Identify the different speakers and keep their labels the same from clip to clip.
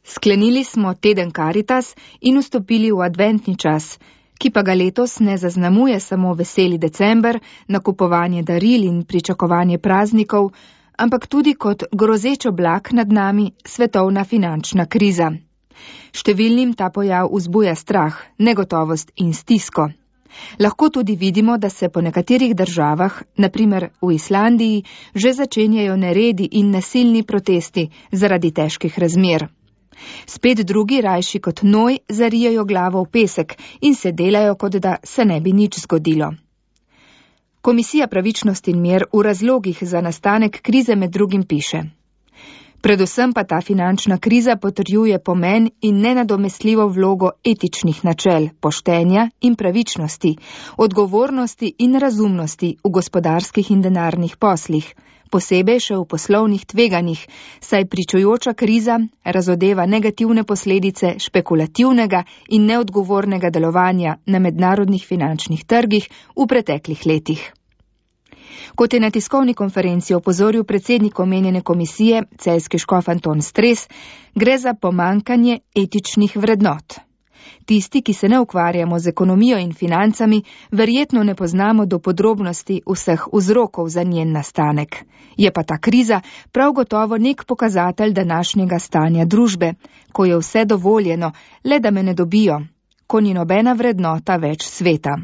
Speaker 1: Sklenili smo teden Karitas in vstopili v adventni čas, ki pa ga letos ne zaznamuje samo veseli december, nakupovanje daril in pričakovanje praznikov, ampak tudi kot grozeč oblak nad nami svetovna finančna kriza. Številnim ta pojav vzbuja strah, negotovost in stisko. Lahko tudi vidimo, da se po nekaterih državah, na primer v Islandiji, že začenjajo neredi in nasilni protesti zaradi težkih razmer. Spet drugi rajši kot noj zarijajo glavo v pesek in se delajo, kot da se ne bi nič zgodilo. Komisija Pravičnost in mir v razlogih za nastanek krize med drugim piše: predvsem pa ta finančna kriza potrjuje pomen in nenadomestljivo vlogo etičnih načel, poštenja in pravičnosti, odgovornosti in razumnosti v gospodarskih in denarnih poslih, posebej še v poslovnih tveganjih, saj pričujoča kriza razodeva negativne posledice špekulativnega in neodgovornega delovanja na mednarodnih finančnih trgih v preteklih letih. Kot je na tiskovni konferenci opozoril predsednik omenjene komisije, celjski škof Anton Stres, gre za pomanjkanje etičnih vrednot. Tisti, ki se ne ukvarjamo z ekonomijo in financami, verjetno ne poznamo do podrobnosti vseh vzrokov za njen nastanek. Je pa ta kriza prav gotovo nek pokazatelj današnjega stanja družbe, ko je vse dovoljeno, le da me ne dobijo, ko ni nobena vrednota več sveta.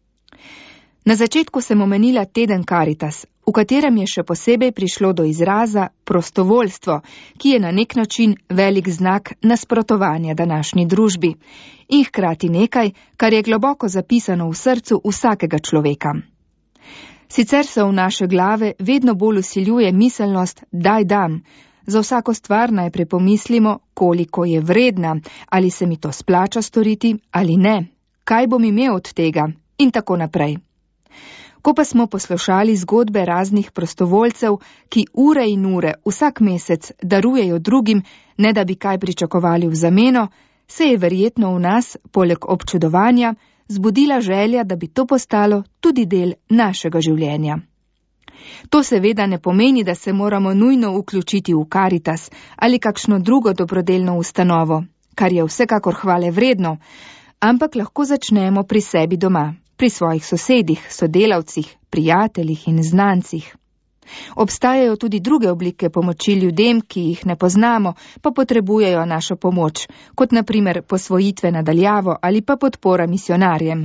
Speaker 1: Na začetku sem omenila teden Karitas, v katerem je še posebej prišlo do izraza prostovoljstvo, ki je na nek način velik znak nasprotovanja današnji družbi in hkrati nekaj, kar je globoko zapisano v srcu vsakega človeka. Sicer se v naše glave vedno bolj vsiljuje miselnost daj dam, za vsako stvar najprej pomislimo, koliko je vredna, ali se mi to splača storiti ali ne, kaj bom imel od tega in tako naprej. Ko pa smo poslušali zgodbe raznih prostovoljcev, ki ure in ure vsak mesec darujejo drugim, ne da bi kaj pričakovali v zameno, se je verjetno v nas, poleg občudovanja, zbudila želja, da bi to postalo tudi del našega življenja. To seveda ne pomeni, da se moramo nujno vključiti v Karitas ali kakšno drugo dobrodelno ustanovo, kar je vsekakor hvale vredno, ampak lahko začnemo pri sebi doma, pri svojih sosedih, sodelavcih, prijateljih in znancih. Obstajajo tudi druge oblike pomoči ljudem, ki jih ne poznamo, pa potrebujejo našo pomoč, kot na primer posvojitve na daljavo ali pa podpora misionarjem.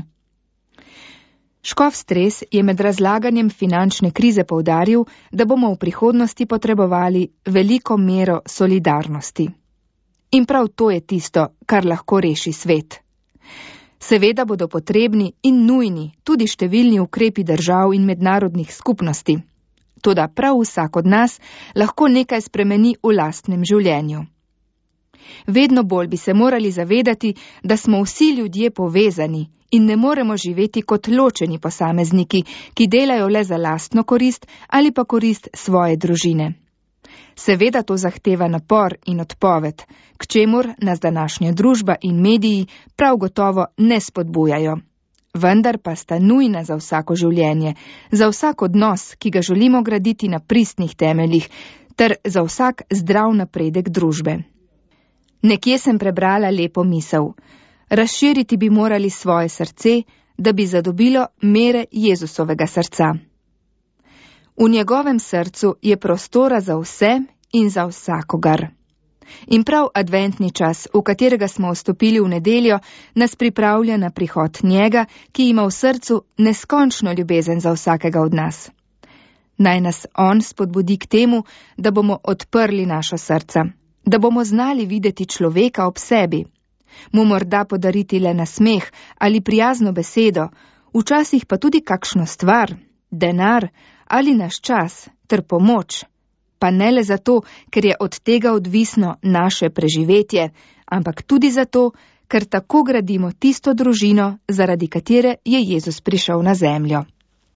Speaker 1: Škof Stres je med razlaganjem finančne krize poudaril, da bomo v prihodnosti potrebovali veliko mero solidarnosti. In prav to je tisto, kar lahko reši svet. Seveda bodo potrebni in nujni tudi številni ukrepi držav in mednarodnih skupnosti. Toda prav vsak od nas lahko nekaj spremeni v lastnem življenju. Vedno bolj bi se morali zavedati, da smo vsi ljudje povezani in ne moremo živeti kot ločeni posamezniki, ki delajo le za lastno korist ali pa korist svoje družine. Seveda to zahteva napor in odpoved, k čemur nas današnja družba in mediji prav gotovo ne spodbujajo. Vendar pa sta nujna za vsako življenje, za vsak odnos, ki ga želimo graditi na pristnih temeljih, ter za vsak zdrav napredek družbe. Nekje sem prebrala lepo misel. Razširiti bi morali svoje srce, da bi zadobilo mere Jezusovega srca. V njegovem srcu je prostora za vse in za vsakogar. In prav adventni čas, v katerega smo vstopili v nedeljo, nas pripravlja na prihod njega, ki ima v srcu neskončno ljubezen za vsakega od nas. Naj nas on spodbudi k temu, da bomo odprli naša srca, da bomo znali videti človeka ob sebi, mu morda podariti le nasmeh ali prijazno besedo, včasih pa tudi kakšno stvar, denar ali naš čas ter pomoč, pa ne le zato, ker je od tega odvisno naše preživetje, ampak tudi zato, ker tako gradimo tisto družino, zaradi katere je Jezus prišel na zemljo.